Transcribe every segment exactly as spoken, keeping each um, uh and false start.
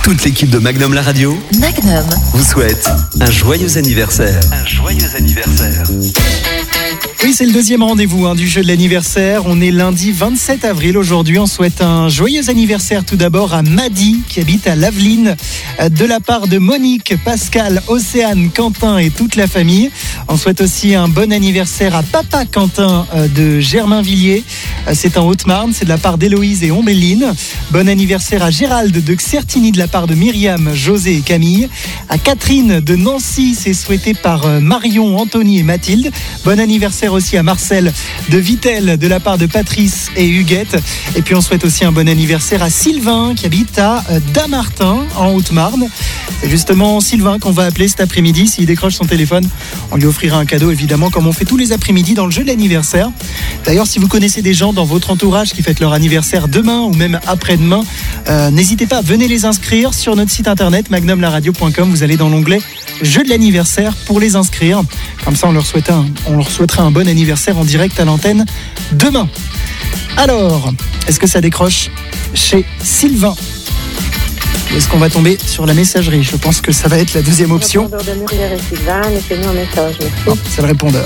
Toute l'équipe de Magnum la radio Magnum vous souhaite un joyeux anniversaire. Un joyeux anniversaire. Oui, c'est le deuxième rendez-vous hein, du jeu de l'anniversaire. On est lundi vingt-sept avril aujourd'hui. On souhaite un joyeux anniversaire tout d'abord à Madi qui habite à Laveline, de la part de Monique, Pascal, Océane, Quentin et toute la famille. On souhaite aussi un bon anniversaire à Papa Quentin de Germainvilliers. C'est en Haute-Marne, c'est de la part d'Héloïse et Ombéline. Bon anniversaire à Gérald de Xertigny de la part de Myriam, José et Camille. À Catherine de Nancy, c'est souhaité par Marion, Anthony et Mathilde. Bon anniversaire aussi à Marcel de Vittel de la part de Patrice et Huguette. Et puis on souhaite aussi un bon anniversaire à Sylvain qui habite à Damartin en Haute-Marne. C'est justement Sylvain qu'on va appeler cet après-midi. S'il décroche son téléphone, on lui offrira un cadeau évidemment comme on fait tous les après-midi dans le jeu de l'anniversaire. D'ailleurs, si vous connaissez des gens dans votre entourage qui fêtent leur anniversaire demain ou même après-demain, euh, n'hésitez pas, venez les inscrire sur notre site internet magnum la radio point com. Vous allez dans l'onglet jeu de l'anniversaire pour les inscrire. Comme ça, on leur souhaite un, on leur souhaitera un bon anniversaire en direct à l'antenne demain. Alors, est-ce que ça décroche chez Sylvain ? Ou est-ce qu'on va tomber sur la messagerie ? Je pense que ça va être la deuxième option. Le répondeur de Muriel et Sylvain, laissez-nous un message, merci. Non, c'est le répondeur.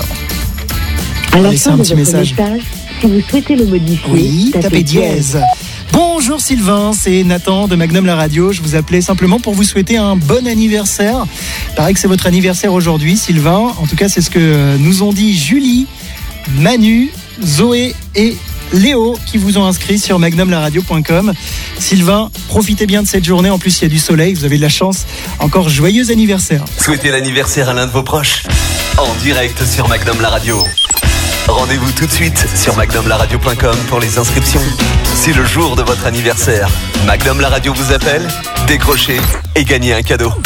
À la Laissez fin un de petit votre message. message, si vous souhaitez le modifier, Oui, tapez dièse. Bonjour Sylvain, c'est Nathan de Magnum la radio. Je vous appelais simplement pour vous souhaiter un bon anniversaire. Il paraît que c'est votre anniversaire aujourd'hui, Sylvain. En tout cas, c'est ce que nous ont dit Julie, Manu, Zoé et Léo qui vous ont inscrit sur magnum la radio point com. Sylvain, profitez bien de cette journée. En plus, il y a du soleil, vous avez de la chance. Encore joyeux anniversaire. Souhaitez l'anniversaire à l'un de vos proches en direct sur Magnum la radio. Rendez-vous tout de suite sur magnum la radio point com pour les inscriptions. C'est le jour de votre anniversaire. Magnum la radio vous appelle, décrochez et gagnez un cadeau.